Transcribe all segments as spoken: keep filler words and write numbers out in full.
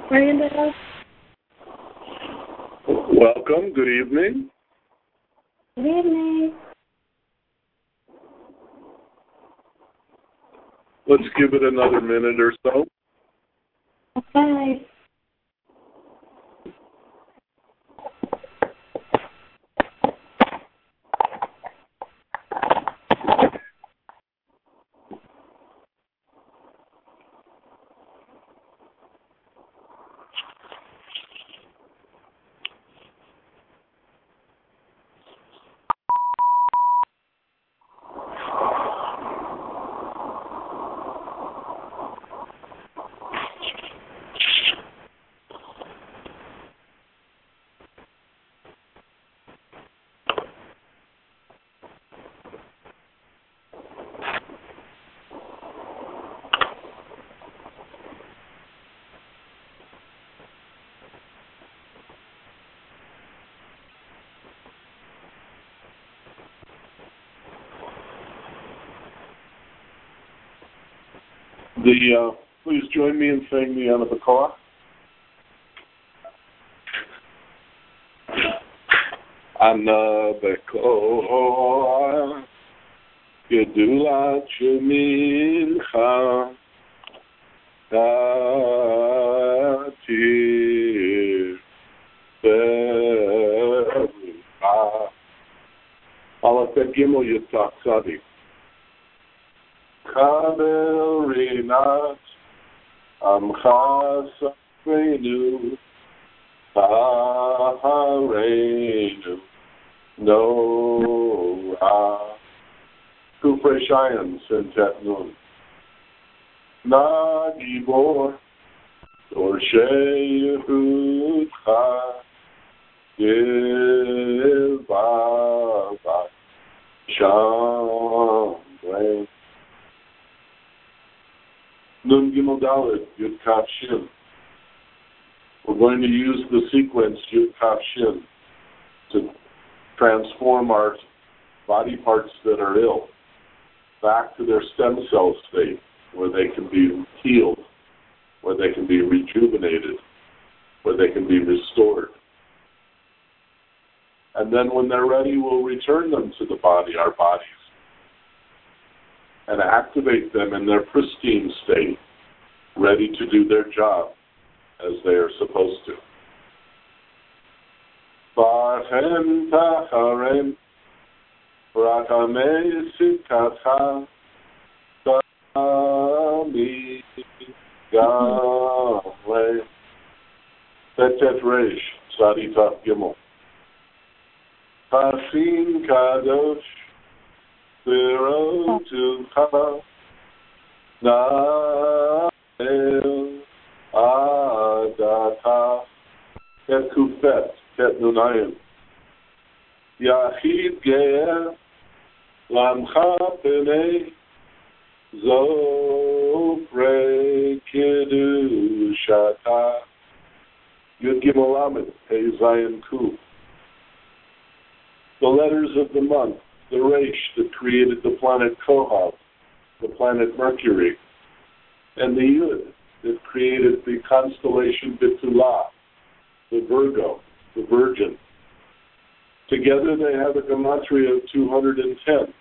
Miranda. Welcome. Good evening. Good evening. Let's give it another minute or so. Okay. The, uh, please join me in saying the Ana B'Koach. Ana B'Koach Gedulat Shemincha Tatir Berucha Aleph Bet Gimel Yitzchak Tzadi Kabel Rinat Amcha Safreinu Tahareinu Noah Kufre Shayan Sentet Nun Na Gibor Dorshei Yehudcha Yivava Shamre Nun Gimel Dalet Yud Kaf Shin. We're going to use the sequence Yud Kaf Shin to transform our body parts that are ill back to their stem cell state, where they can be healed, where they can be rejuvenated, where they can be restored. And then when they're ready, we'll return them to the body, our bodies, and activate them in their pristine state, ready to do their job as they are supposed to. Ba'hem tacharem rakamei sikatcha Tami Gamle Tetet Reish Tzadi Taf Gimel Pasim Kadosh Birotucha Na'el Adata Tet Kufet Tet Nunayim Yachid Ge'er Lamcha Penei Zofre Kedushata Yud Gimel Lamed Hey Zayin Kuf. The letters of the month, the Reish that created the planet Kohav, the planet Mercury, and the Yud that created the constellation Betula, the Virgo, the Virgin. Together they have a gematria of two hundred ten,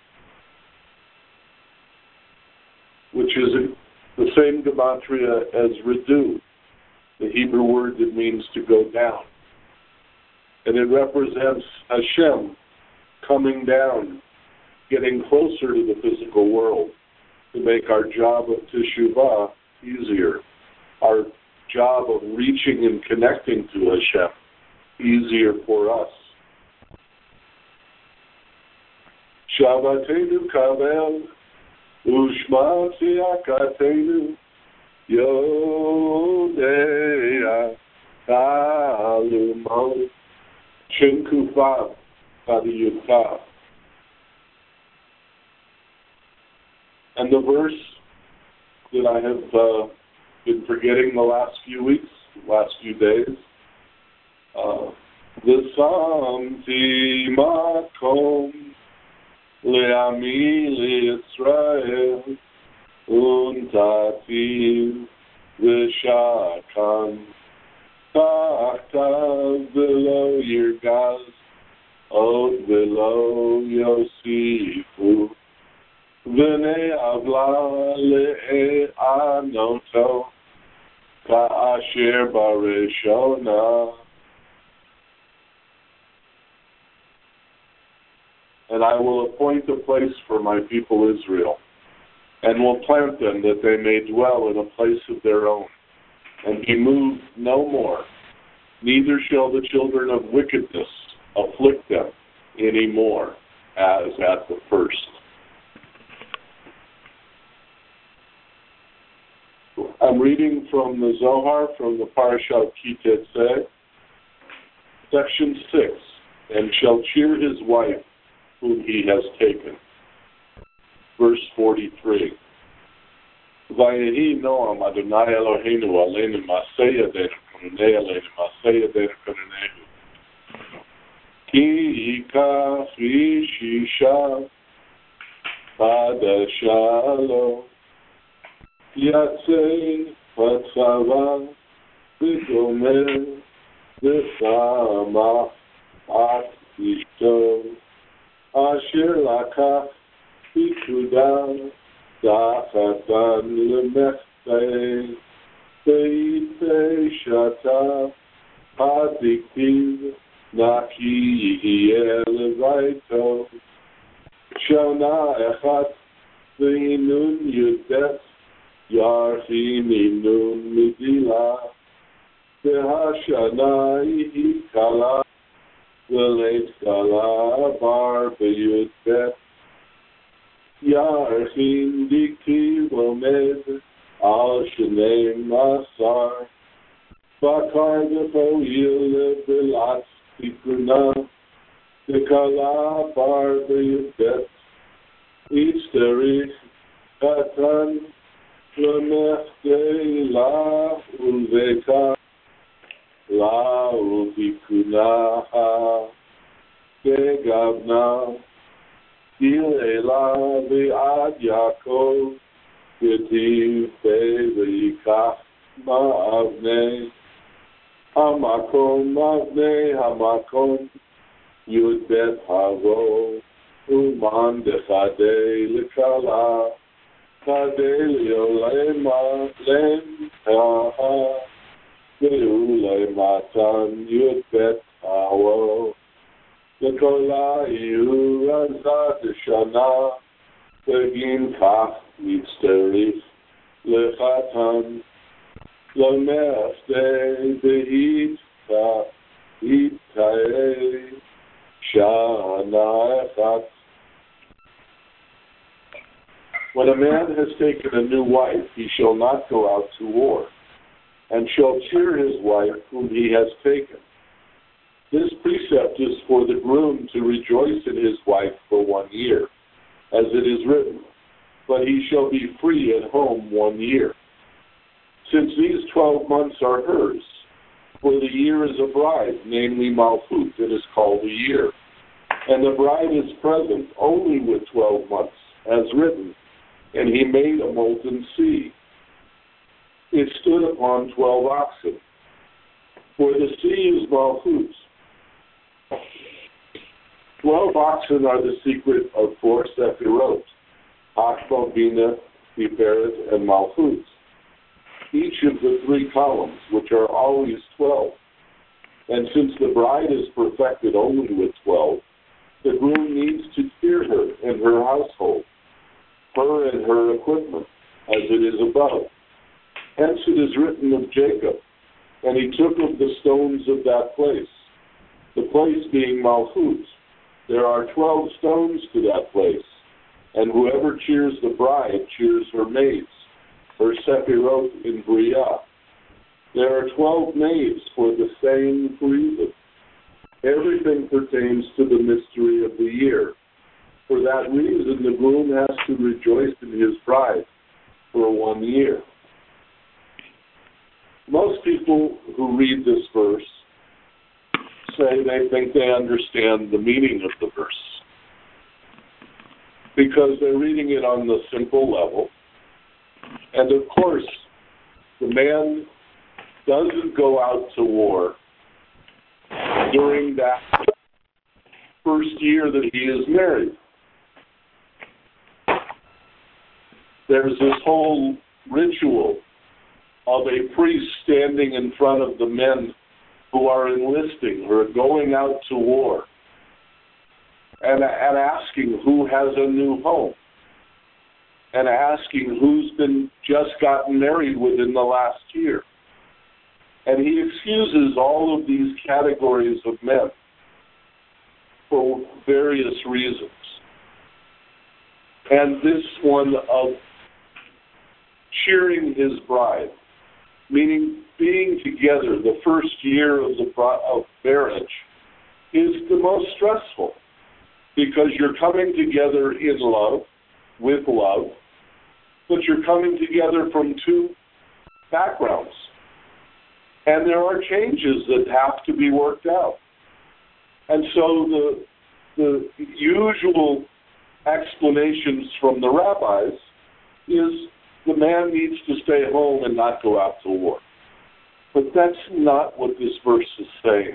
which is a, the same gematria as Redu, the Hebrew word that means to go down. And it represents Hashem coming down, getting closer to the physical world to make our job of teshuvah easier, our job of reaching and connecting to Hashem easier for us. Shabbatenu kavel ushma tziyakatenu yodea talumot shin kufav kadiyutav. And the verse that I have uh, been forgetting the last few weeks, the last few days, uh, V'samti makom le'ami le'Yisrael untativ v'shakam Ta'atav below Yirgaz, Od below Yosifu, V'nei avla le'anoto, Ka'asher barishona. And I will appoint a place for my people Israel, and will plant them that they may dwell in a place of their own, and be moved no more. Neither shall the children of wickedness afflict them any more, as at the first. I'm reading from the Zohar, from the Parashat Ki Tetzeh, section six, and shall cheer his wife whom he has taken. Verse forty-three. Vayehi Noam Adonai Eloheinu aleinu maseh yadeinu konunei aleinu maseh yadeinu konunehu. Ki yikach ish isha chadasha lo yatzei batzava v'gomer v'samach at ishto asher lakach pikudah dachatan lemechtai teitei shata hadiktiv naki yihye levaito shana echat v'inun yudet yarchi minun midila v'hashana yihi kala v'leit kala bar b'yudet Yarchin diktiv omed al shnei masar bakar v'poyil b'latz tikuna v'kala bar b'yudet itzterich katan l'mechtei la ulveka la ulvikuna ha kegavna Ilela v'ad Yaakov v'tiv v'yikach ma'avnei hamakom ma'avnei hamakom yud bet havo uman dechadei l'kala chadei li'olema lem ha'ha ve'ulematan yud bet havo V'kola iyu razat shana v'gin kach mitzterich lechatan l'meftei v'hit ka'itkaei shana echat. When a man has taken a new wife, he shall not go out to war, and shall cheer his wife whom he has taken. This precept is for the groom to rejoice in his wife for one year, as it is written, but he shall be free at home one year. Since these twelve months are hers, for the year is a bride, namely Malchut, it is called a year. And the bride is present only with twelve months, as written, and he made a molten sea. It stood upon twelve oxen. For the sea is Malchut. Twelve oxen are the secret of four Sephirot, Chachma, Bina, Tiferet, and Malchut, each of the three columns, which are always twelve. And since the bride is perfected only with twelve, the groom needs to cheer her and her household, her and her equipment, as it is above. Hence it is written of Jacob, and he took of the stones of that place, the place being Malchut. There are twelve stones to that place, and whoever cheers the bride cheers her maids, her Sephirot in Bria. There are twelve maids for the same reason. Everything pertains to the mystery of the year. For that reason, the groom has to rejoice in his bride for one year. Most people who read this verse say they think they understand the meaning of the verse because they're reading it on the simple level. And of course, the man doesn't go out to war during that first year that he is married. There's this whole ritual of a priest standing in front of the men who are enlisting, who are going out to war, and, and asking who has a new home, and asking who's been just gotten married within the last year. And he excuses all of these categories of men for various reasons. And this one of cheering his bride, meaning being together the first year of the of marriage, is the most stressful because you're coming together in love, with love, but you're coming together from two backgrounds. And there are changes that have to be worked out. And so the, the usual explanations from the rabbis is the man needs to stay home and not go out to war. But that's not what this verse is saying.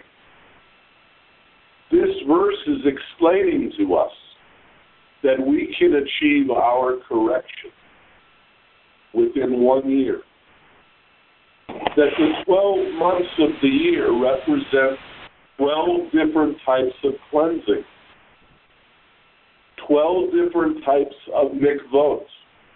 This verse is explaining to us that we can achieve our correction within one year. That the twelve months of the year represent twelve different types of cleansing, twelve different types of mikvot,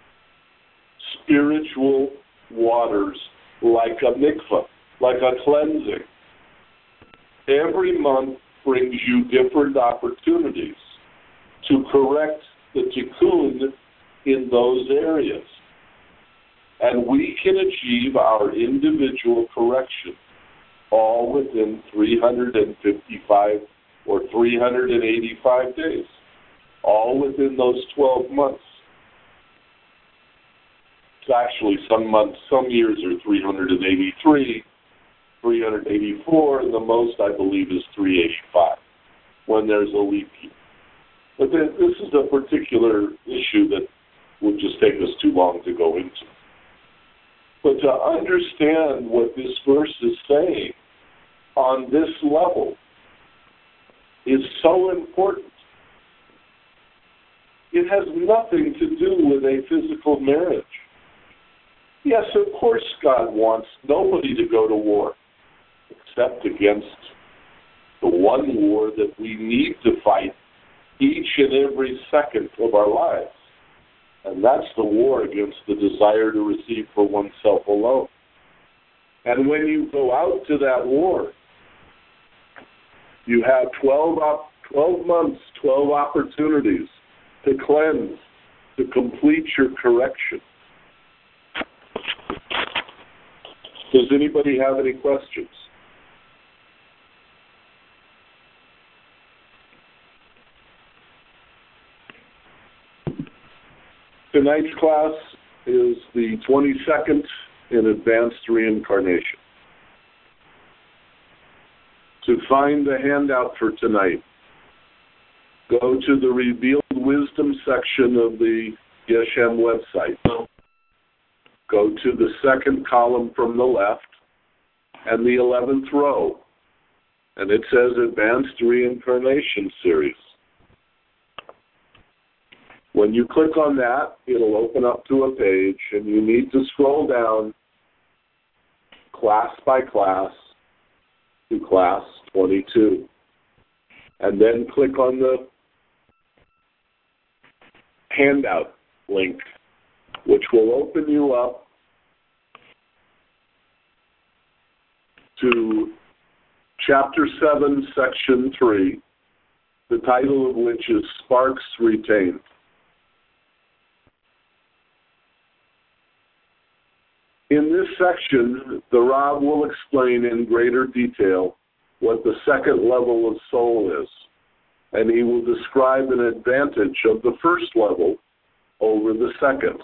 spiritual waters like a mikvah, like a cleansing. Every month brings you different opportunities to correct the tikkun in those areas. And we can achieve our individual correction all within three hundred fifty-five or three hundred eighty-five days, all within those twelve months. It's actually some months, some years are three hundred eighty-three, three hundred eighty-four, and the most, I believe, is three hundred eighty-five when there's a leap year. But then, this is a particular issue that would just take us too long to go into. But to understand what this verse is saying on this level is so important. It has nothing to do with a physical marriage. Yes, of course God wants nobody to go to war except against the one war that we need to fight each and every second of our lives. And that's the war against the desire to receive for oneself alone. And when you go out to that war, you have twelve, op- twelve months, twelve opportunities to cleanse, to complete your correction. Does anybody have any questions? Tonight's class is the twenty-second in Advanced Reincarnation. To find the handout for tonight, go to the Revealed Wisdom section of the Yeshem website. Go to the second column from the left and the eleventh row, and it says Advanced Reincarnation Series. When you click on that, it'll open up to a page, and you need to scroll down class by class to class twenty-two. And then click on the handout link, which will open you up to Chapter seven, Section three, the title of which is Sparks Retained. In this section, the Rav will explain in greater detail what the second level of soul is, and he will describe an advantage of the first level over the second.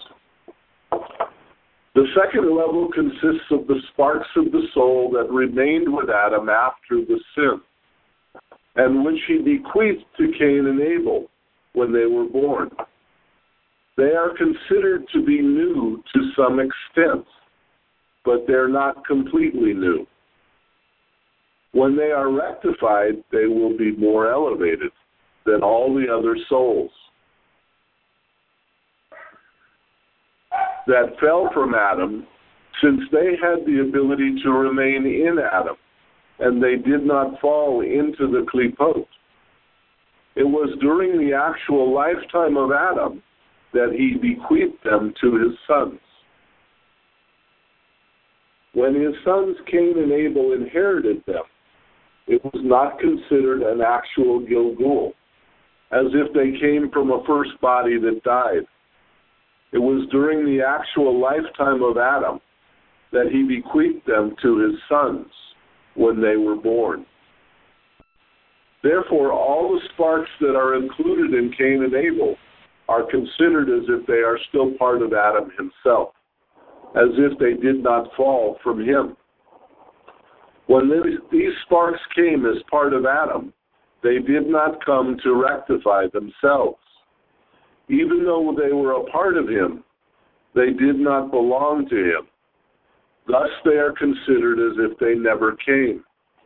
The second level consists of the sparks of the soul that remained with Adam after the sin, and which he bequeathed to Cain and Abel when they were born. They are considered to be new to some extent, but they're not completely new. When they are rectified, they will be more elevated than all the other souls that fell from Adam, since they had the ability to remain in Adam, and they did not fall into the klipot. It was during the actual lifetime of Adam that he bequeathed them to his sons. When his sons Cain and Abel inherited them, it was not considered an actual Gilgul, as if they came from a first body that died. It was during the actual lifetime of Adam that he bequeathed them to his sons when they were born. Therefore, all the sparks that are included in Cain and Abel are considered as if they are still part of Adam himself, as if they did not fall from him. When these sparks came as part of Adam, they did not come to rectify themselves. Even though they were a part of him, they did not belong to him. Thus, they are considered as if they never came.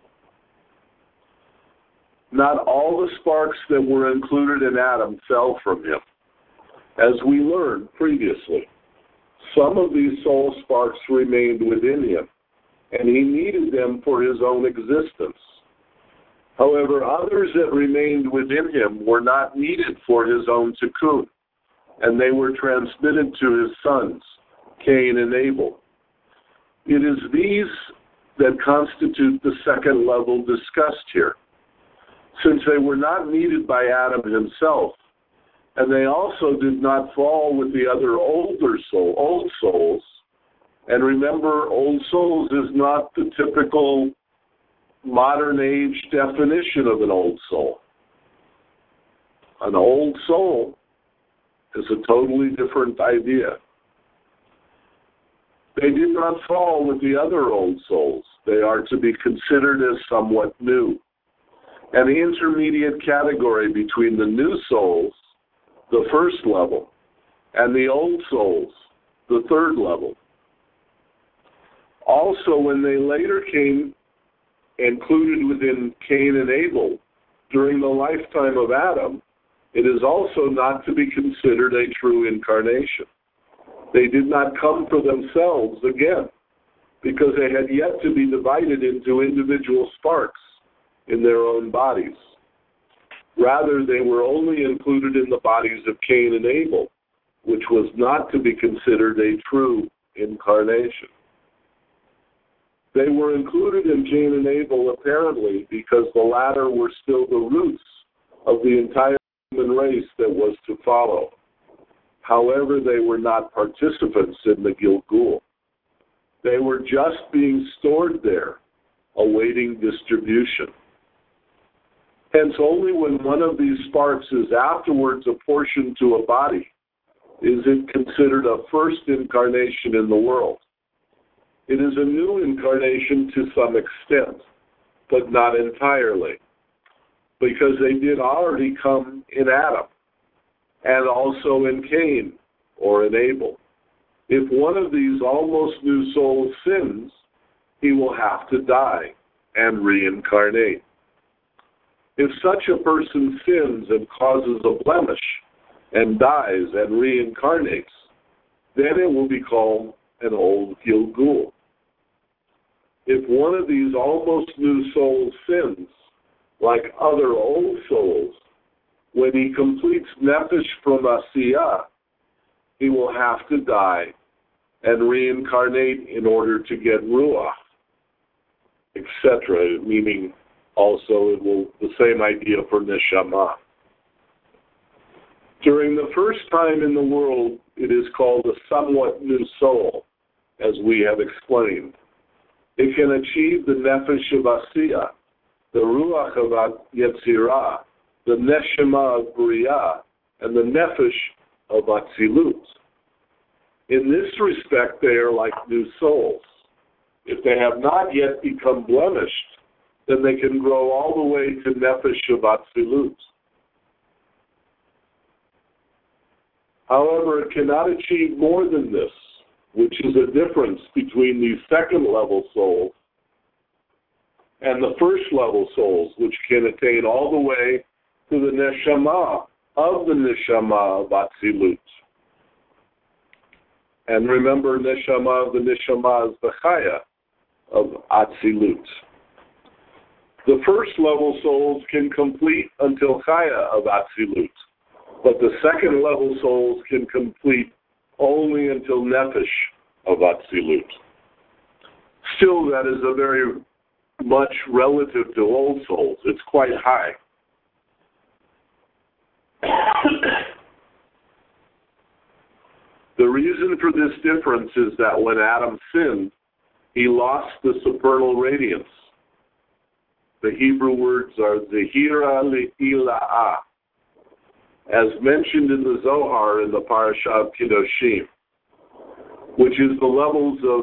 Not all the sparks that were included in Adam fell from him. As we learned previously, some of these soul sparks remained within him, and he needed them for his own existence. However, others that remained within him were not needed for his own tikkun, and they were transmitted to his sons, Cain and Abel. It is these that constitute the second level discussed here, since they were not needed by Adam himself, and they also did not fall with the other older soul, old souls. And remember, old souls is not the typical modern age definition of an old soul. An old soul is a totally different idea. They did not fall with the other old souls. They are to be considered as somewhat new, an intermediate category between the new souls, the first level, and the old souls, the third level. Also, when they later came included within Cain and Abel during the lifetime of Adam, it is also not to be considered a true incarnation. They did not come for themselves again, because they had yet to be divided into individual sparks in their own bodies. Rather, they were only included in the bodies of Cain and Abel, which was not to be considered a true incarnation. They were included in Cain and Abel apparently because the latter were still the roots of the entire human race that was to follow. However, they were not participants in the Gilgul. They were just being stored there, awaiting distribution. Hence, only when one of these sparks is afterwards apportioned to a body is it considered a first incarnation in the world. It is a new incarnation to some extent, but not entirely, because they did already come in Adam and also in Cain or in Abel. If one of these almost new souls sins, he will have to die and reincarnate. If such a person sins and causes a blemish and dies and reincarnates, then it will be called an old Gilgul. If one of these almost new souls sins, like other old souls, when he completes nefesh from Asiyah, he will have to die and reincarnate in order to get ruach, et cetera, meaning also it will the same idea for neshama. During the first time in the world, it is called a somewhat new soul, as we have explained. It can achieve the nefesh of Asiyah, the ruach of Yetzirah, the neshama of Bria, and the nefesh of Atzilut. In this respect, they are like new souls. If they have not yet become blemished, then they can grow all the way to nefesh of Atzilut. However, it cannot achieve more than this which is a difference between these second-level souls and the first-level souls, which can attain all the way to the neshama of the neshama of Atzilut. And remember, neshama of the neshama is the chaya of Atzilut. The first-level souls can complete until chaya of Atzilut, but the second-level souls can complete only until nefesh of Atzilut. Still, that is a very much relative to old souls. It's quite high. The reason for this difference is that when Adam sinned, he lost the supernal radiance. The Hebrew words are Zehira Le'ila'ah, as mentioned in the Zohar in the Parasha of Kedoshim, which is the levels of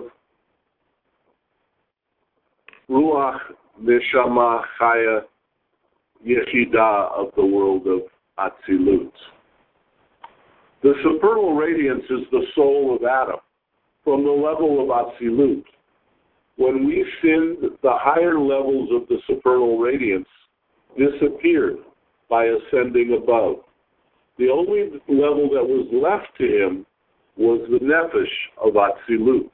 Ruach, Neshama, Chaya, Yechidah of the world of Atzilut. The supernal radiance is the soul of Adam from the level of Atzilut. When we sinned, the higher levels of the supernal radiance disappeared by ascending above. The only level that was left to him was the nefesh of Atzilut.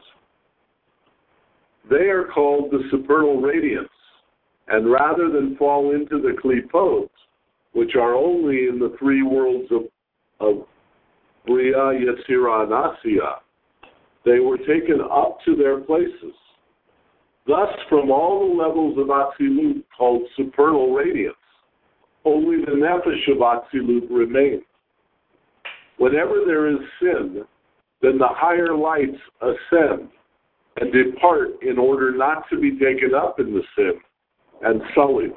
They are called the supernal radiance, and rather than fall into the klipot, which are only in the three worlds of, of Bria, Yetzirah, and Asiyah, they were taken up to their places. Thus, from all the levels of Atzilut called supernal radiance, only the nefesh of Atzilut remains. Whenever there is sin, then the higher lights ascend and depart in order not to be taken up in the sin and sullied.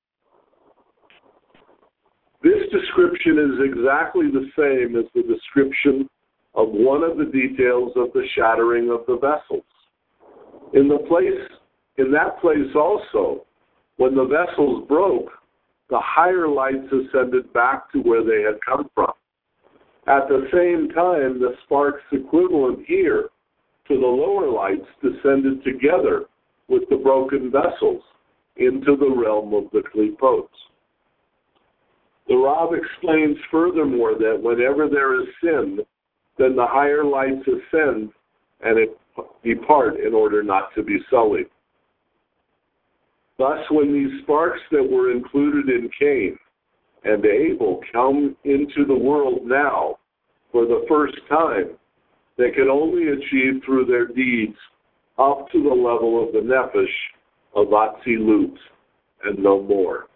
This description is exactly the same as the description of one of the details of the shattering of the vessels. In the place, in that place also, when the vessels broke, the higher lights ascended back to where they had come from. At the same time, the sparks equivalent here to the lower lights descended together with the broken vessels into the realm of the klipot. The Rav explains furthermore that whenever there is sin, then the higher lights ascend and it depart in order not to be sullied. Thus, when these sparks that were included in Cain and Abel come into the world now for the first time, they can only achieve through their deeds up to the level of the nefesh of Atzilut and no more.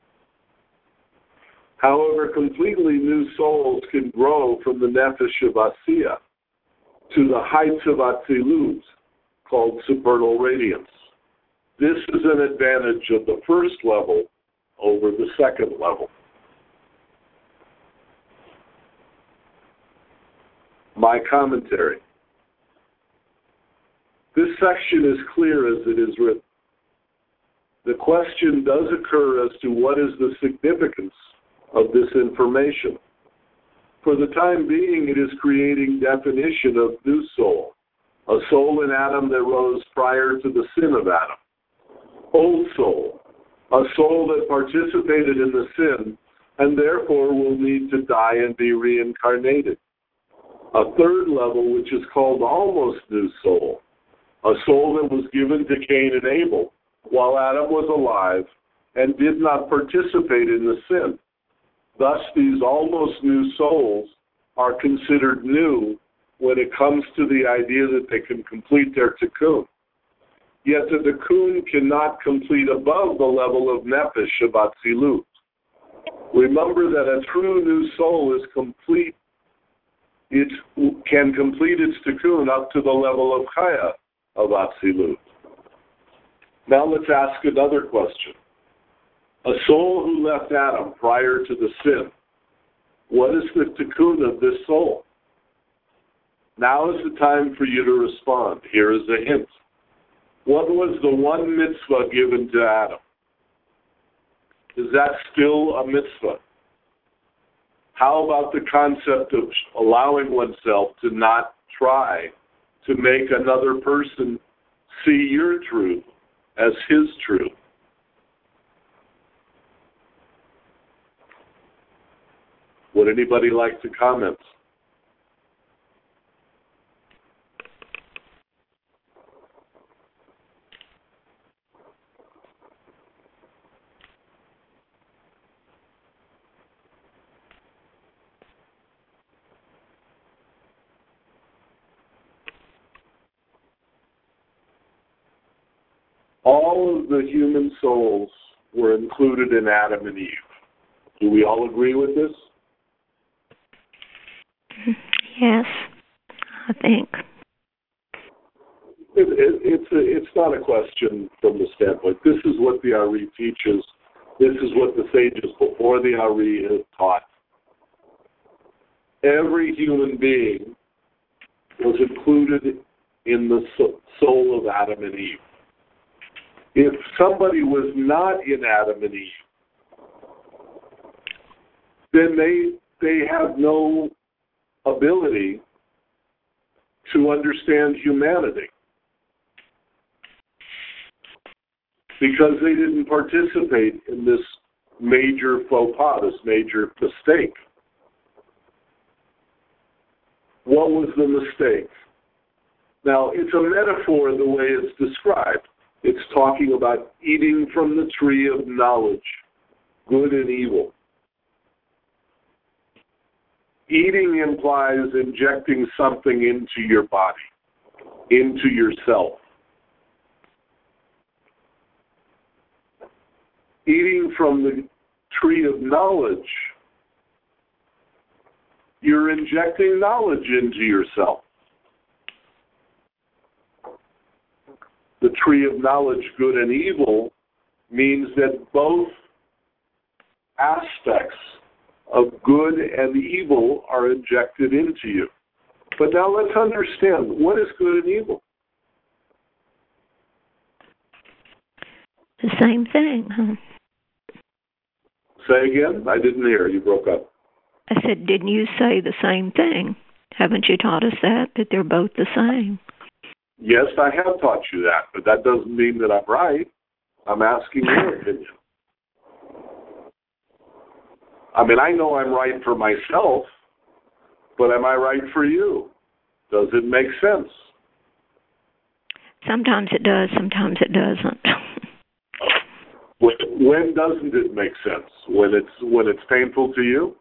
However, completely new souls can grow from the nefesh of Asiyah to the heights of Atzilut, called supernal radiance. This is an advantage of the first level over the second level. My commentary. This section is clear as it is written. The question does occur as to what is the significance of this information. For the time being, it is creating definition of new soul, a soul in Adam that rose prior to the sin of Adam. Old soul, a soul that participated in the sin and therefore will need to die and be reincarnated. A third level, which is called almost new soul, a soul that was given to Cain and Abel while Adam was alive and did not participate in the sin. Thus, these almost new souls are considered new when it comes to the idea that they can complete their tikkun. Yet the tikkun cannot complete above the level of nefesh of Atzilut. Remember that a true new soul is complete. It can complete its tikkun up to the level of chaya of Atzilut. Now let's ask another question. A soul who left Adam prior to the sin, what is the tikkun of this soul? Now is the time for you to respond. Here is a hint. What was the one mitzvah given to Adam? Is that still a mitzvah? How about the concept of allowing oneself to not try to make another person see your truth as his truth. Would anybody like to comment? All of the human souls were included in Adam and Eve. Do we all agree with this? Yes, I think. It, it, it's a, it's not a question from the standpoint. This is what the Ari teaches. This is what the sages before the Ari have taught. Every human being was included in the soul of Adam and Eve. If somebody was not in Adam and Eve, then they they have no ability to understand humanity because they didn't participate in this major faux pas, this major mistake. What was the mistake? Now, it's a metaphor the way it's described. It's talking about eating from the tree of knowledge, good and evil. Eating implies injecting something into your body, into yourself. Eating from the tree of knowledge, you're injecting knowledge into yourself. The tree of knowledge, good and evil, means that both aspects of good and evil are injected into you. But now let's understand, what is good and evil? The same thing, huh? Say again? I didn't hear. You broke up. I said, didn't you say the same thing? Haven't you taught us that, that they're both the same? Yes, I have taught you that, but that doesn't mean that I'm right. I'm asking your opinion. I mean, I know I'm right for myself, but am I right for you? Does it make sense? Sometimes it does, sometimes it doesn't. when, when doesn't it make sense? When it's when it's painful to you?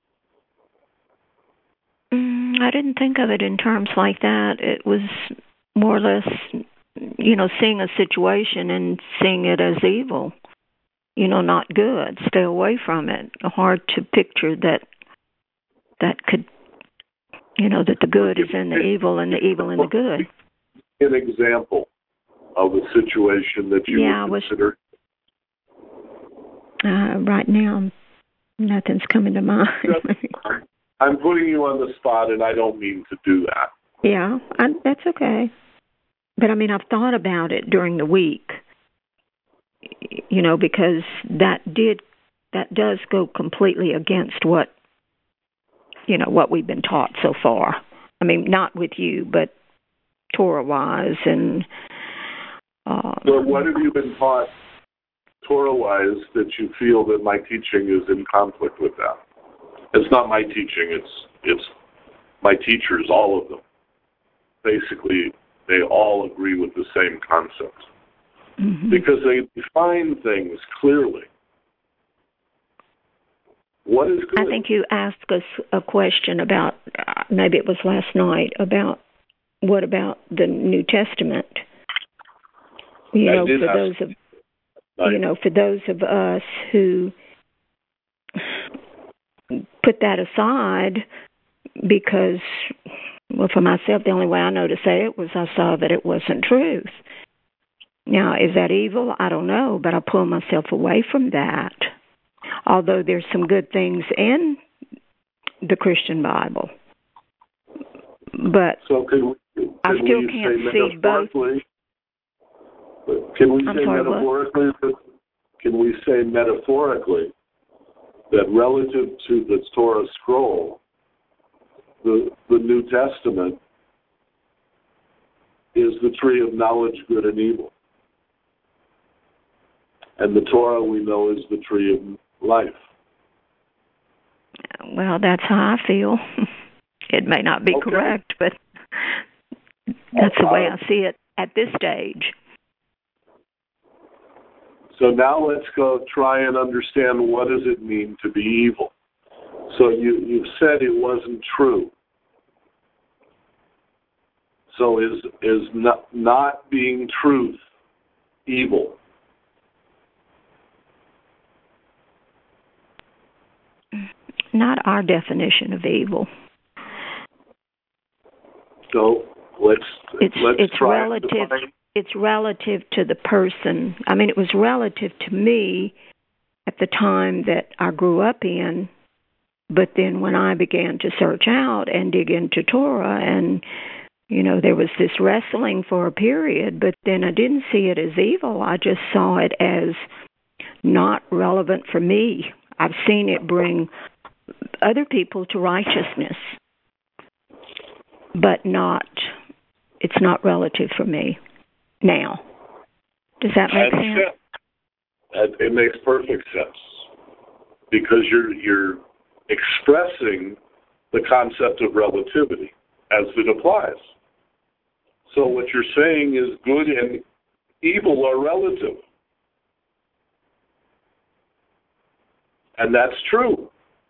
Mm, I didn't think of it in terms like that. It was more or less, you know, seeing a situation and seeing it as evil, you know, not good. Stay away from it. Hard to picture that that could, you know, that the good is in the evil and the evil in the good. An example of a situation that you yeah, would consider? Uh, right now, nothing's coming to mind. I'm putting you on the spot, and I don't mean to do that. Yeah, I, that's okay. But, I mean, I've thought about it during the week, you know, because that did, that does go completely against what, you know, what we've been taught so far. I mean, not with you, but Torah-wise. And uh, well, what have you been taught Torah-wise that you feel that my teaching is in conflict with that? It's not my teaching, it's it's my teachers, all of them. Basically, they all agree with the same concept. Mm-hmm. Because they define things clearly. What is good? I think you asked us a question about, uh, maybe it was last night, about what about the New Testament? You I know, did for ask, those of I, you know, for those of us who put that aside, because, well, for myself, the only way I know to say it was I saw that it wasn't truth. Now, is that evil? I don't know, but I pull myself away from that. Although there's some good things in the Christian Bible. But so can we, can I still we can't say see both. Can we I'm say sorry, metaphorically that, can we say metaphorically that relative to the Torah scroll, the, the New Testament is the tree of knowledge, good and evil. And the Torah, we know, is the tree of life. Well, that's how I feel. It may not be okay. correct, but that's the way I see it at this stage. So now let's go try and understand, what does it mean to be evil? So you, you said it wasn't true. So is is not, not being truth evil? Not our definition of evil. So let's it's let's it's try relative. To define. It's relative to the person. I mean, it was relative to me at the time that I grew up in, but then when I began to search out and dig into Torah, and, you know, there was this wrestling for a period, but then I didn't see it as evil. I just saw it as not relevant for me. I've seen it bring other people to righteousness, but not, it's not relative for me. Now, does that make sense? It makes perfect sense, because you're you're expressing the concept of relativity as it applies. So what you're saying is good and evil are relative, and that's true.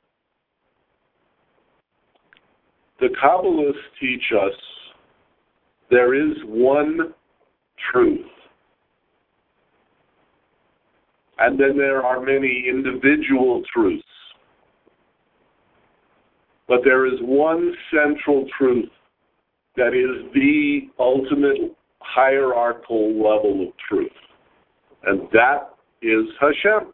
The Kabbalists teach us there is one truth. And then there are many individual truths. But there is one central truth that is the ultimate hierarchical level of truth. And that is Hashem.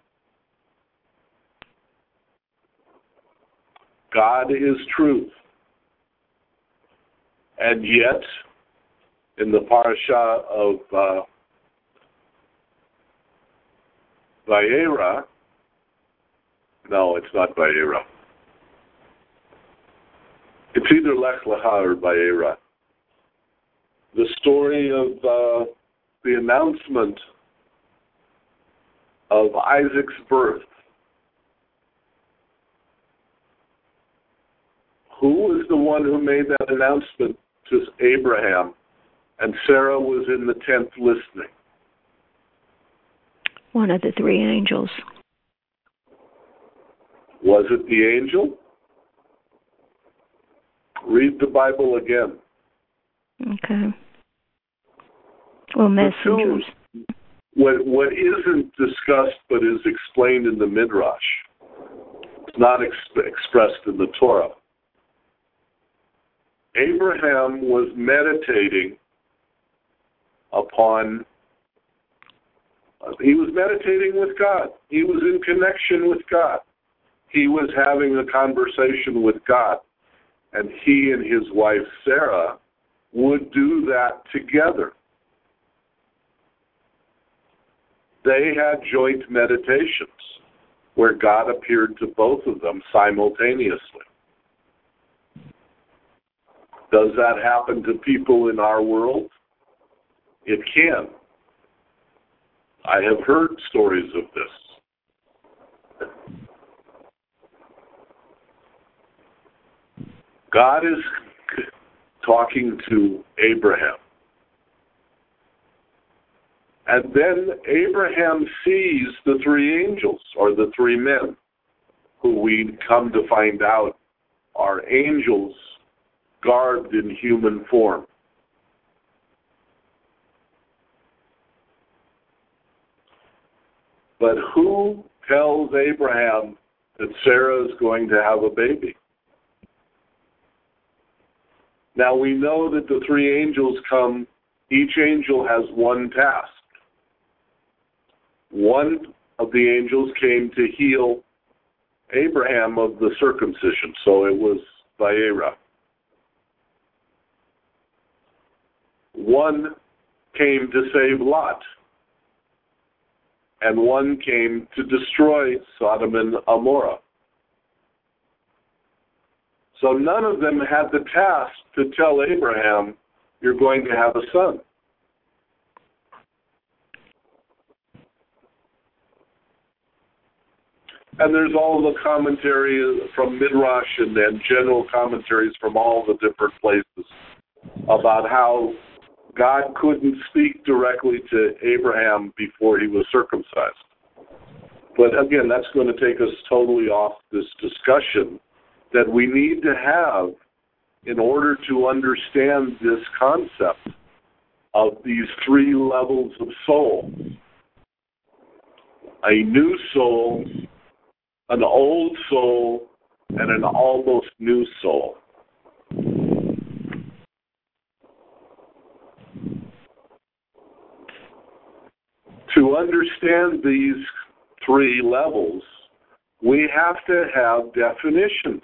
God is truth. And yet, in the parasha of uh, Vayera, no, it's not Vayera. It's either Lech Lecha or Vayera. The story of uh, the announcement of Isaac's birth. Who was the one who made that announcement to Abraham? And Sarah was in the tent listening. One of the three angels. Was it the angel? Read the Bible again. Okay. Well, messengers. What, what isn't discussed but is explained in the Midrash, it's not ex- expressed in the Torah. Abraham was meditating upon, uh, he was meditating with God. He was in connection with God. He was having a conversation with God. And he and his wife, Sarah, would do that together. They had joint meditations where God appeared to both of them simultaneously. Does that happen to people in our world? It can. I have heard stories of this. God is talking to Abraham. And then Abraham sees the three angels, or the three men, who we come to find out are angels garbed in human form. But who tells Abraham that Sarah is going to have a baby? Now we know that the three angels come, each angel has one task. One of the angels came to heal Abraham of the circumcision, so it was Vayera. One came to save Lot, and one came to destroy Sodom and Gomorrah. So none of them had the task to tell Abraham, you're going to have a son. And there's all the commentary from Midrash and then general commentaries from all the different places about how God couldn't speak directly to Abraham before he was circumcised. But again, that's going to take us totally off this discussion that we need to have in order to understand this concept of these three levels of soul. A new soul, an old soul, and an almost new soul. To understand these three levels, we have to have definitions.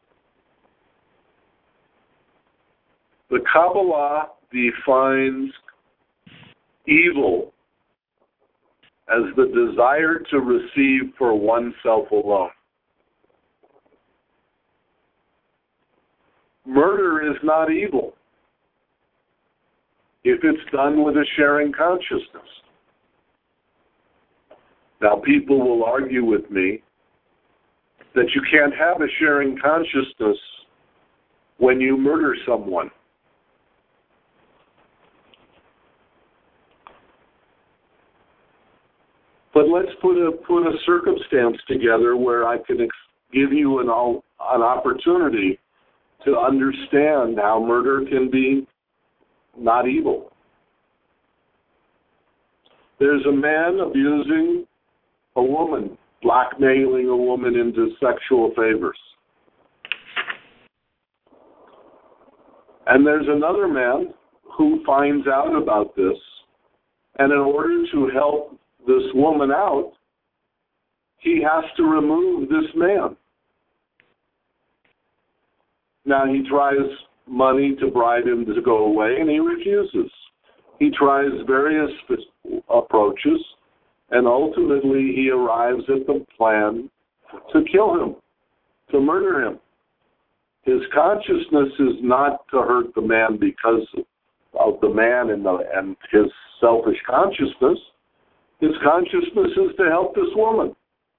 The Kabbalah defines evil as the desire to receive for oneself alone. Murder is not evil if it's done with a sharing consciousness. Now, people will argue with me that you can't have a sharing consciousness when you murder someone. But let's put a put a circumstance together where I can ex- give you an an opportunity to understand how murder can be not evil. There's a man abusing a woman, blackmailing a woman into sexual favors. And there's another man who finds out about this, and in order to help this woman out, he has to remove this man. Now, he tries money to bribe him to go away, and he refuses. He tries various approaches, and ultimately he arrives at the plan to kill him, to murder him. His consciousness is not to hurt the man because of the man and, the, and his selfish consciousness. His consciousness is to help this woman.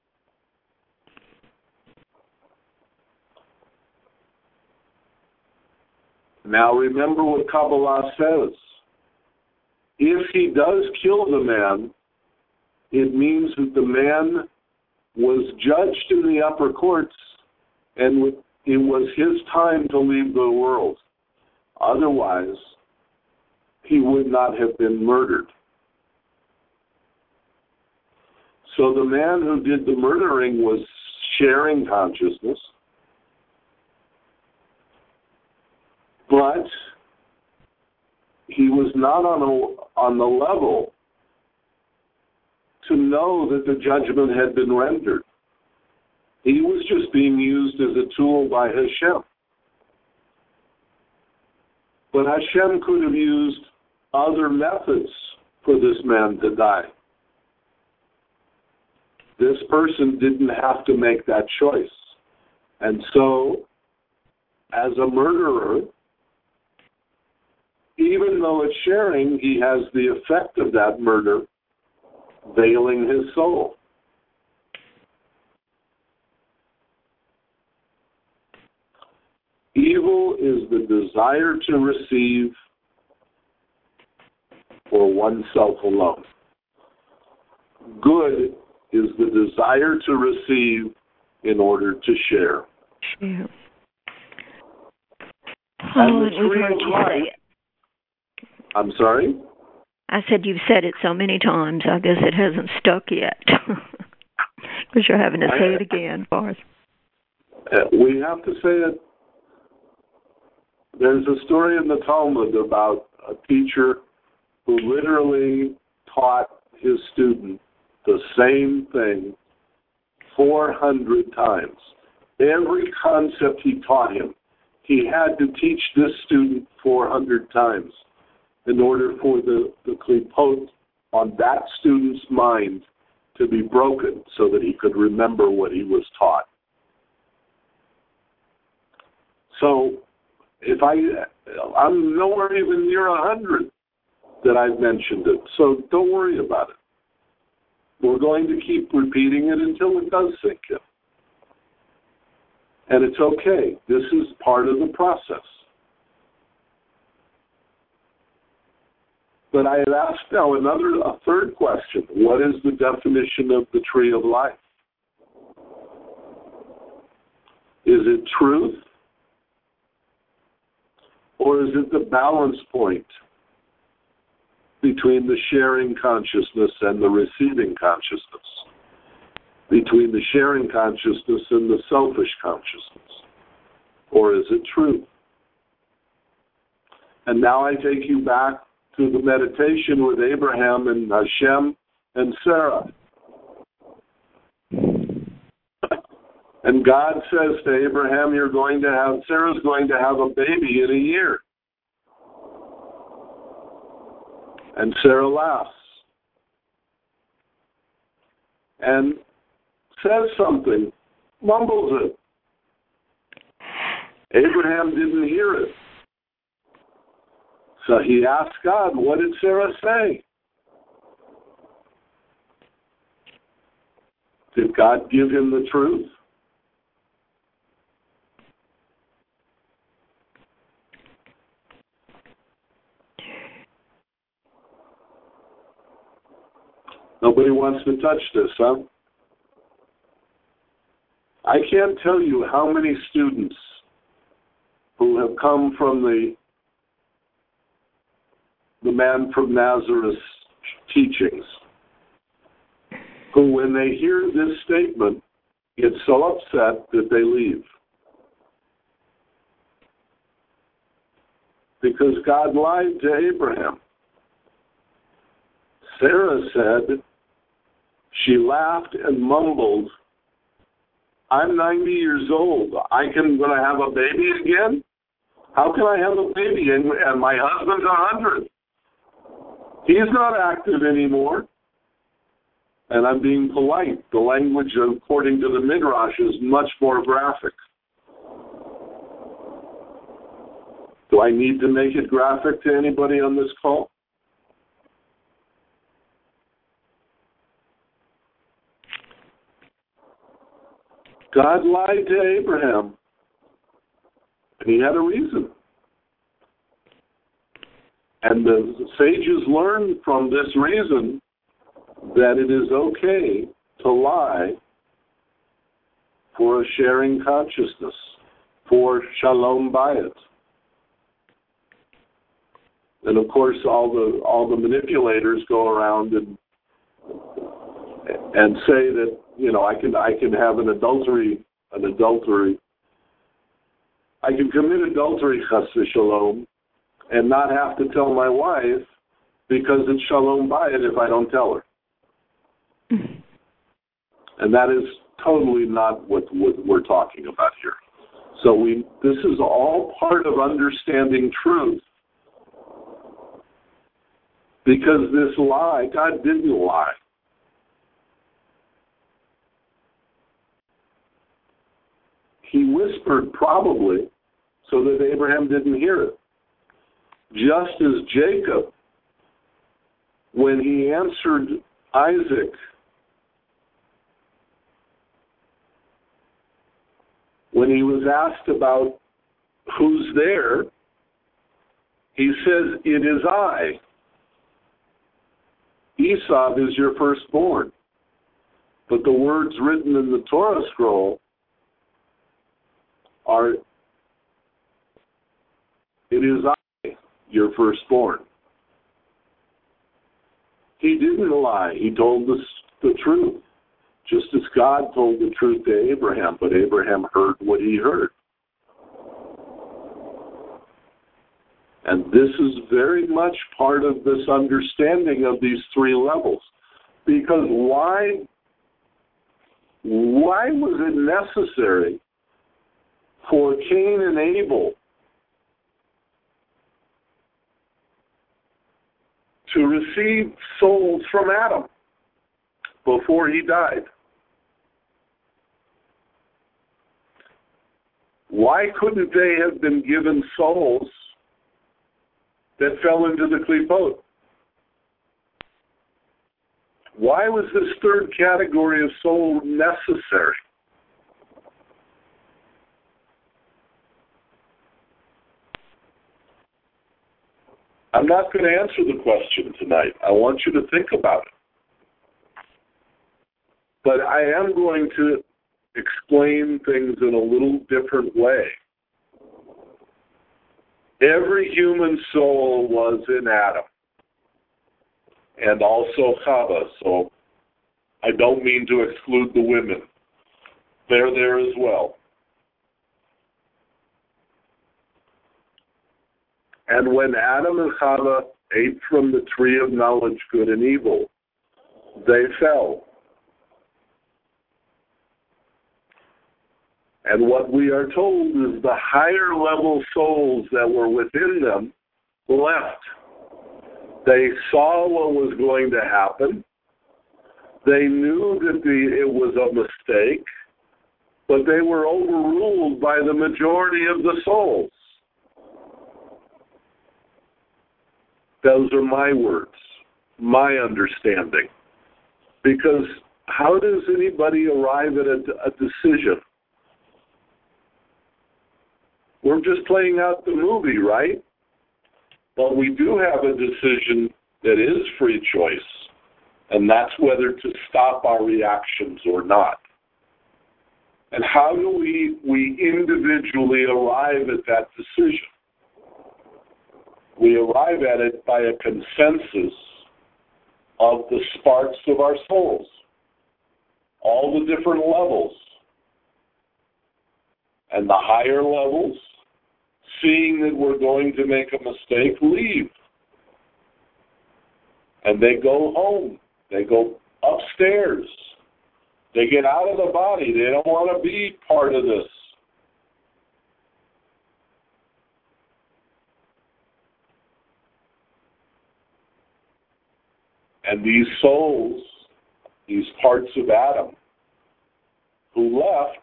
Now remember what Kabbalah says. If he does kill the man, it means that the man was judged in the upper courts and it was his time to leave the world. Otherwise, he would not have been murdered. So the man who did the murdering was sharing consciousness, but he was not on a, on the level to know that the judgment had been rendered. He was just being used as a tool by Hashem. But Hashem could have used other methods for this man to die. This person didn't have to make that choice. And so, as a murderer, even though it's sharing, he has the effect of that murder veiling his soul. Evil is the desire to receive for oneself alone. Good is the desire to receive in order to share. Share. And the tree of life, I'm sorry? I said you've said it so many times, I guess it hasn't stuck yet. Because you're having to say it again for us. We have to say it. There's a story in the Talmud about a teacher who literally taught his student the same thing four hundred times. Every concept he taught him, he had to teach this student four hundred times in order for the, the klipot on that student's mind to be broken so that he could remember what he was taught. So if I, I'm nowhere even near a hundred that I've mentioned it. So don't worry about it. We're going to keep repeating it until it does sink in. And it's okay. This is part of the process. But I had asked now another, a third question. What is the definition of the tree of life? Is it truth? Or is it the balance point between the sharing consciousness and the receiving consciousness? Between the sharing consciousness and the selfish consciousness? Or is it truth? And now I take you back to the meditation with Abraham and Hashem and Sarah. And God says to Abraham, you're going to have, Sarah's going to have a baby in a year. And Sarah laughs. And says something, mumbles it. Abraham didn't hear it. So he asked God, what did Sarah say? Did God give him the truth? Nobody wants to touch this, huh? I can't tell you how many students who have come from the the man from Nazareth's teachings, who when they hear this statement get so upset that they leave. Because God lied to Abraham. Sarah said, she laughed and mumbled, I'm ninety years old. I can going to have a baby again? How can I have a baby and, and my husband's a hundred? He's not active anymore. And I'm being polite. The language, according to the Midrash, is much more graphic. Do I need to make it graphic to anybody on this call? God lied to Abraham, and he had a reason. And the sages learned from this reason that it is okay to lie for a sharing consciousness, for shalom bayit. And of course, all the all the manipulators go around and and say that, you know, I can I can have an adultery an adultery. I can commit adultery, chas v'shalom, and not have to tell my wife because it's shalom bayit if I don't tell her. Mm-hmm. And that is totally not what, what we're talking about here. So we this is all part of understanding truth. Because this lie, God didn't lie. He whispered probably so that Abraham didn't hear it. Just as Jacob, when he answered Isaac, when he was asked about who's there, he says, it is I. Esau is your firstborn. But the words written in the Torah scroll are, it is I, your firstborn. He didn't lie. He told us the truth, just as God told the truth to Abraham, but Abraham heard what he heard. And this is very much part of this understanding of these three levels. Because why, why was it necessary for Cain and Abel to receive souls from Adam before he died? Why couldn't they have been given souls that fell into the klipot? Why was this third category of soul necessary? I'm not going to answer the question tonight. I want you to think about it. But I am going to explain things in a little different way. Every human soul was in Adam, and also Chava, so I don't mean to exclude the women. They're there as well. And when Adam and Chava ate from the tree of knowledge, good and evil, they fell. And what we are told is the higher level souls that were within them left. They saw what was going to happen. They knew that the, it was a mistake, but they were overruled by the majority of the souls. Those are my words, my understanding. Because how does anybody arrive at a, a decision? We're just playing out the movie, right? But we do have a decision that is free choice, and that's whether to stop our reactions or not. And how do we, we individually arrive at that decision? We arrive at it by a consensus of the sparks of our souls, all the different levels. And the higher levels, seeing that we're going to make a mistake, leave. And they go home. They go upstairs. They get out of the body. They don't want to be part of this. And these souls, these parts of Adam who left,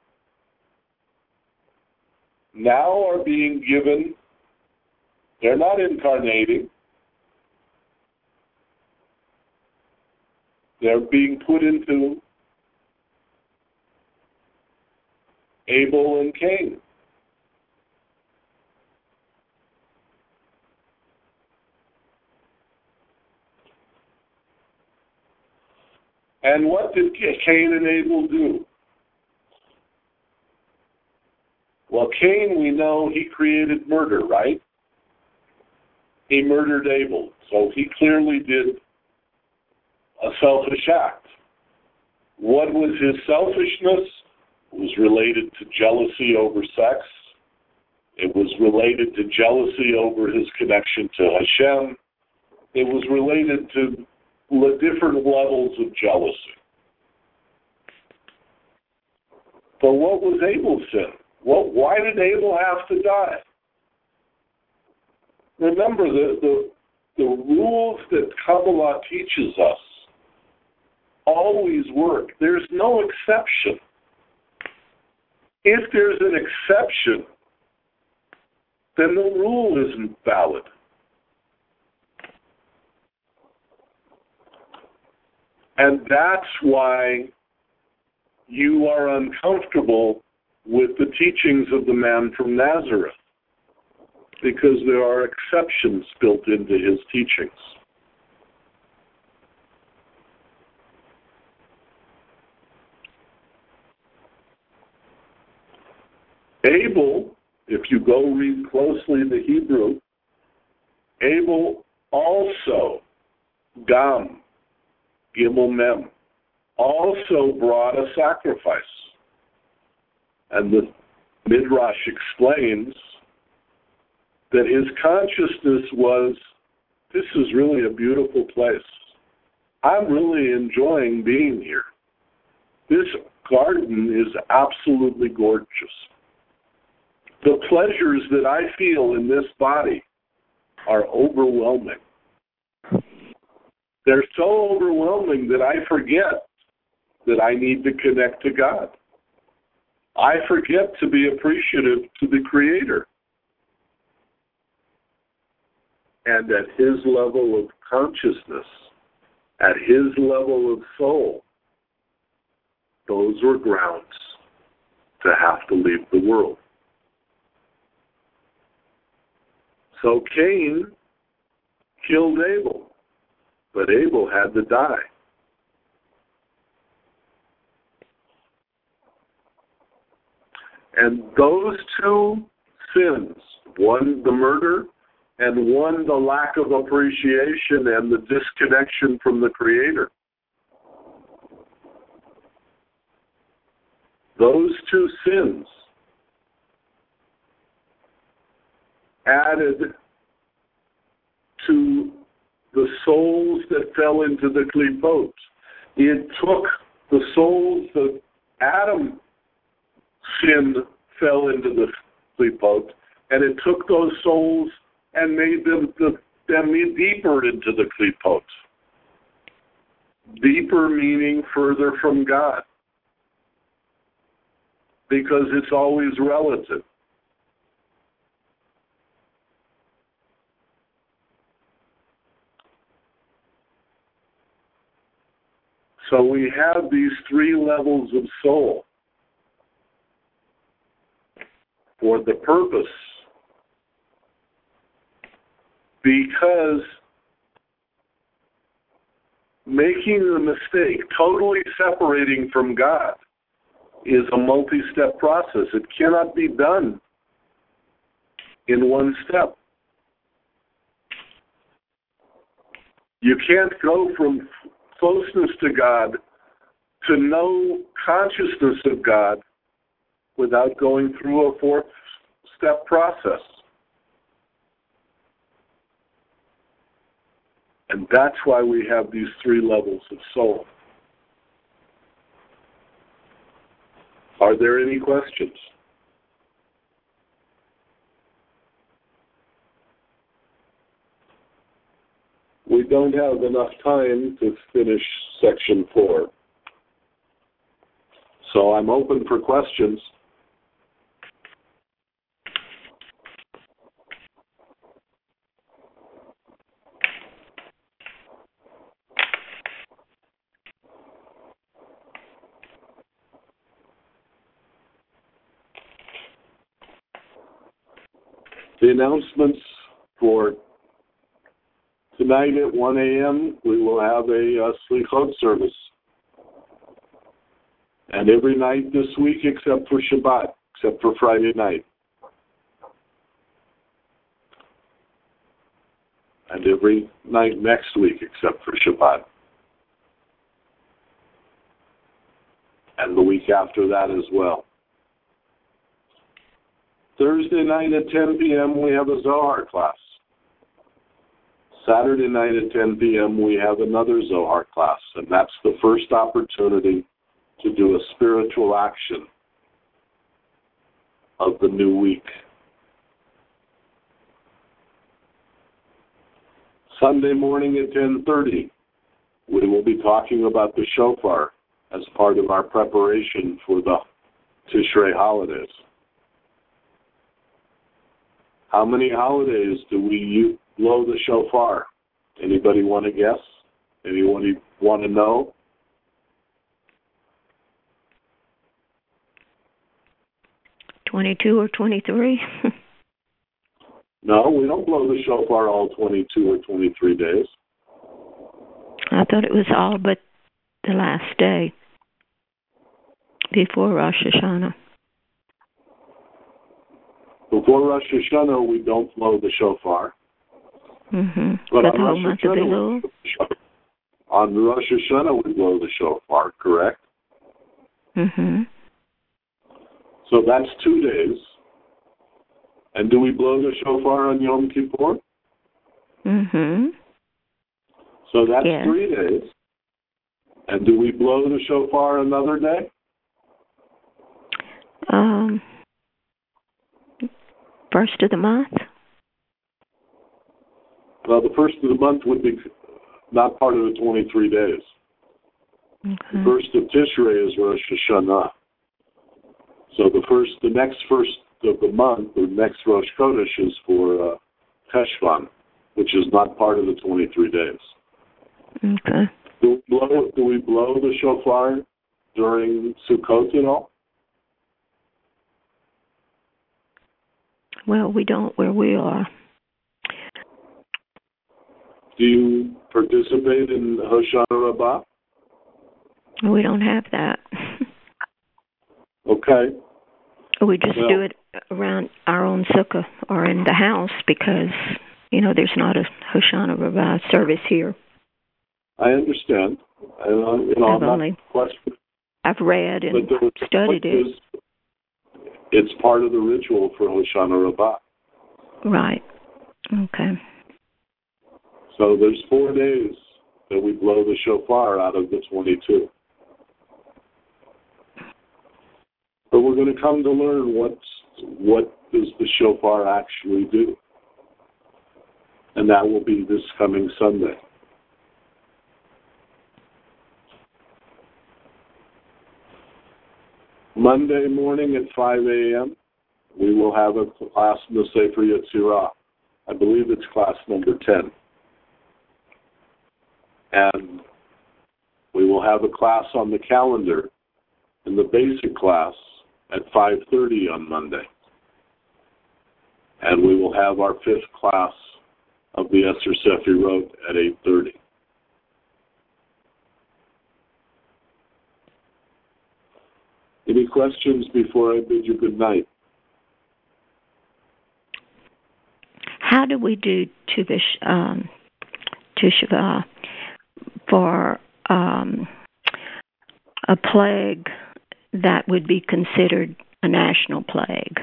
now are being given, they're not incarnating, they're being put into Abel and Cain. And what did Cain and Abel do? Well, Cain, we know he created murder, right? He murdered Abel. So he clearly did a selfish act. What was his selfishness? It was related to jealousy over sex. It was related to jealousy over his connection to Hashem. It was related to different levels of jealousy. But what was Abel's sin? Well, why did Abel have to die? Remember, the, the, the rules that Kabbalah teaches us always work. There's no exception. If there's an exception, then the rule isn't valid. And that's why you are uncomfortable with the teachings of the man from Nazareth, because there are exceptions built into his teachings. Abel, if you go read closely the Hebrew, Abel also, Gam, Gimel Mem, also brought a sacrifice. And the Midrash explains that his consciousness was, this is really a beautiful place. I'm really enjoying being here. This garden is absolutely gorgeous. The pleasures that I feel in this body are overwhelming. They're so overwhelming that I forget that I need to connect to God. I forget to be appreciative to the Creator. And at His level of consciousness, at His level of soul, those were grounds to have to leave the world. So Cain killed Abel, but Abel had to die. And those two sins, one the murder and one the lack of appreciation and the disconnection from the Creator, those two sins added to the souls that fell into the klipot. It took the souls that Adam sin fell into the klipot, and it took those souls and made them the, them deeper into the klipot. Deeper meaning further from God, because it's always relative. So we have these three levels of soul for the purpose, because making the mistake, totally separating from God, is a multi-step process. It cannot be done in one step. You can't go from closeness to God to no consciousness of God without going through a fourth step process. And that's why we have these three levels of soul. Are there any questions? We don't have enough time to finish section four. So I'm open for questions. The announcements for tonight at one a.m., we will have a uh, Slichot service. And every night this week except for Shabbat, except for Friday night. And every night next week except for Shabbat. And the week after that as well. Thursday night at ten p.m. we have a Zohar class. Saturday night at ten p.m. we have another Zohar class, and that's the first opportunity to do a spiritual action of the new week. Sunday morning at ten thirty, we will be talking about the shofar as part of our preparation for the Tishrei holidays. How many holidays do we blow the shofar? Anybody want to guess? Anyone want to know? twenty-two or twenty-three? No, we don't blow the shofar all twenty-two or twenty-three days. I thought it was all but the last day before Rosh Hashanah. Before Rosh Hashanah, we don't blow the shofar. Mm-hmm. But, but on, Rosh Hashanah, on Rosh Hashanah, we blow the shofar, correct? Mm-hmm. So that's two days. And do we blow the shofar on Yom Kippur? Mm-hmm. So that's yeah. three days. And do we blow the shofar another day? Um, first of the month? Well, the first of the month would be not part of the twenty-three days. Okay. The first of Tishrei is Rosh Hashanah. So the first, the next first of the month, the next Rosh Chodesh is for uh, Cheshvan, which is not part of the twenty-three days. Okay. Do we blow, do we blow the shofar during Sukkot at all? Well, we don't where we are. Do you participate in Hoshana Rabbah? We don't have that. Okay. We just well, do it around our own sukkah or in the house because, you know, there's not a Hoshana Rabbah service here. I understand. I, uh, you know, I've I'm only, not questioning. I've read and studied it. Is, it's part of the ritual for Hoshana Rabbah. Right. Okay. So there's four days that we blow the shofar out of the twenty-two. But we're going to come to learn what's, what does the shofar actually do. And that will be this coming Sunday. Monday morning at five a.m., we will have a class in the Sefer Yetzirah. I believe it's class number ten. And we will have a class on the calendar in the basic class at five thirty on Monday. And we will have our fifth class of the Esther Sefirot at eight thirty. Any questions before I bid you good night? How do we do to the um, to Shiva for um, a plague that would be considered a national plague?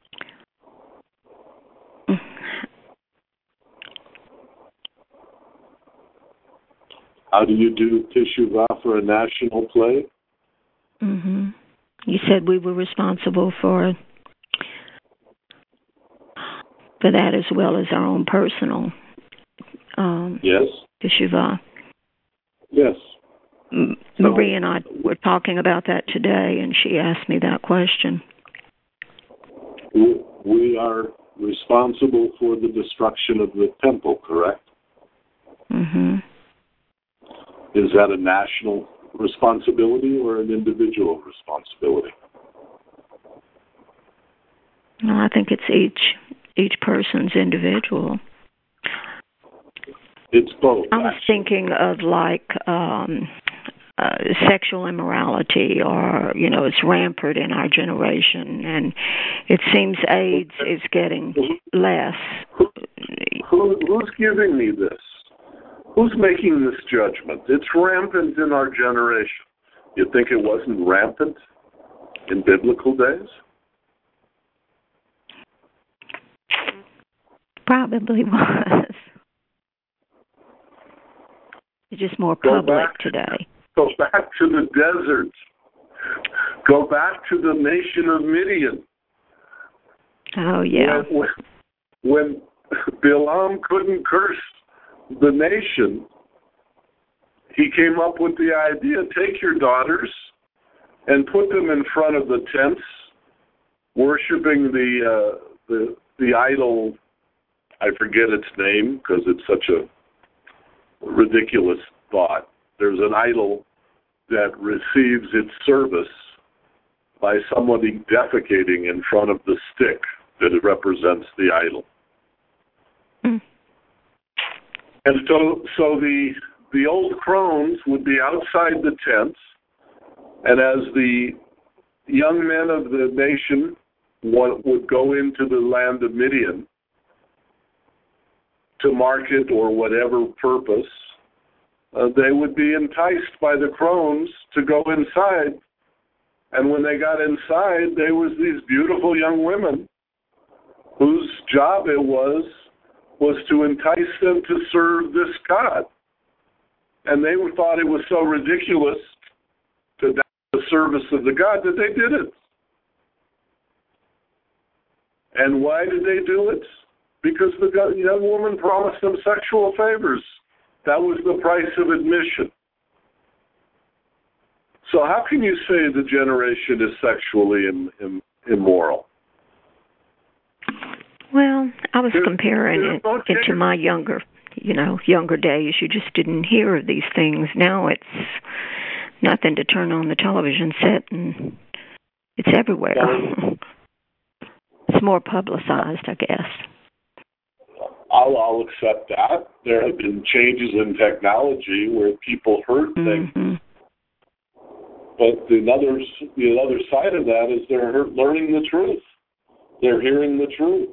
How do you do Teshuvah for a national plague? Mm-hmm. You said we were responsible for for that as well as our own personal um, yes. Teshuvah. Yes. M- so, Marie and I were talking about that today, and she asked me that question. We are responsible for the destruction of the temple, correct? Mm-hmm. Is that a national responsibility or an individual responsibility? No, I think it's each each person's individual. It's both. I was actually. thinking of like um, uh, sexual immorality, or you know, it's rampant in our generation, and it seems AIDS is getting less. Who, who's giving me this? Who's making this judgment? It's rampant in our generation. You think it wasn't rampant in biblical days? Probably was. It's just more public go back, today. Go back to the desert. Go back to the nation of Midian. Oh, yeah. When, when, when Bilam couldn't curse the nation, he came up with the idea, take your daughters and put them in front of the tents, worshiping the uh, the the idol. I forget its name because it's such a ridiculous thought. There's an idol that receives its service by somebody defecating in front of the stick that it represents the idol. Mm. And so, so the the old crones would be outside the tents, and as the young men of the nation would go into the land of Midian to market or whatever purpose, uh, they would be enticed by the crones to go inside. And when they got inside, there was these beautiful young women whose job it was was to entice them to serve this god. And they thought it was so ridiculous to die the service of the god that they did it. And why did they do it? Because the young woman promised them sexual favors. That was the price of admission. So how can you say the generation is sexually im- im- immoral? Well, I was There's, comparing there's it, no it to my younger, you know, younger days. You just didn't hear of these things. Now it's nothing to turn on the television set and it's everywhere. It's more publicized, I guess. I'll, I'll accept that. There have been changes in technology where people heard things. Mm-hmm. But the other, the other side of that is they're learning the truth. They're hearing the truth.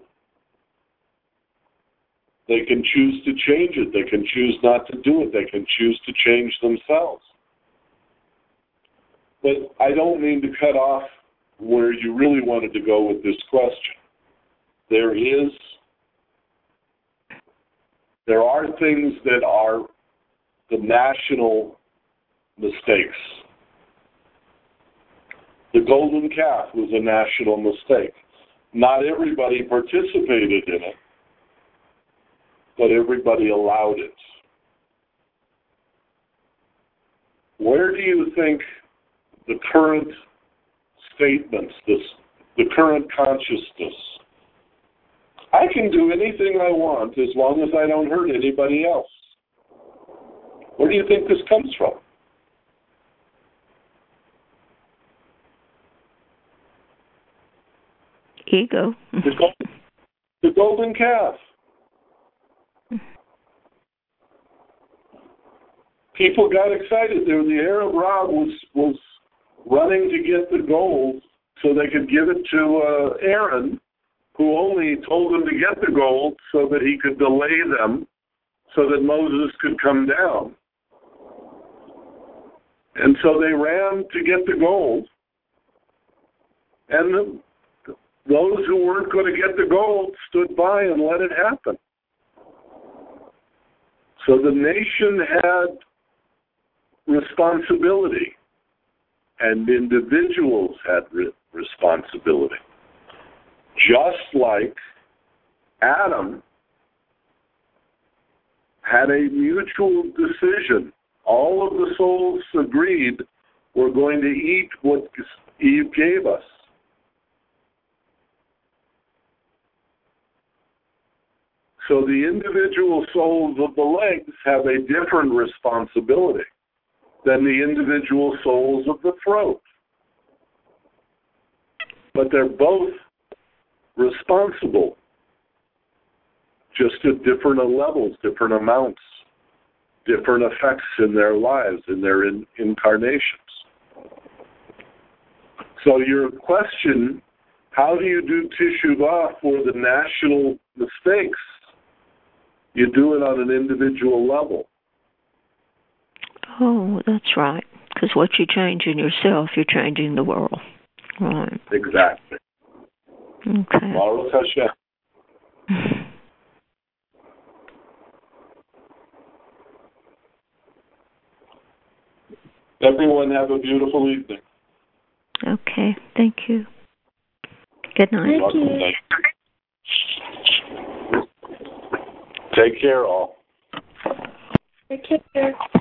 They can choose to change it. They can choose not to do it. They can choose to change themselves. But I don't mean to cut off where you really wanted to go with this question. There is, there are things that are the national mistakes. The golden calf was a national mistake. Not everybody participated in it, but everybody allowed it. Where do you think the current statements, this, the current consciousness, I can do anything I want as long as I don't hurt anybody else. Where do you think this comes from? Ego. The, gold, the golden calf. People got excited. There, the Arab Rab was was running to get the gold so they could give it to uh, Aaron, who only told them to get the gold so that he could delay them so that Moses could come down. And so they ran to get the gold. And the, those who weren't going to get the gold stood by and let it happen. So the nation had responsibility, and individuals had re- responsibility. Just like Adam had a mutual decision. All of the souls agreed we're going to eat what Eve gave us. So the individual souls of the legs have a different responsibility than the individual souls of the throat. But they're both responsible, just at different levels, different amounts, different effects in their lives, in their in- incarnations. So your question, how do you do teshuvah for the national mistakes? You do it on an individual level. Oh, that's right. Because what you change in yourself, you're changing the world. Right. Exactly. Okay. Baruch Hashem. Everyone have a beautiful evening. Okay. Thank you. Good night. Thank you. Take care, all. Take care.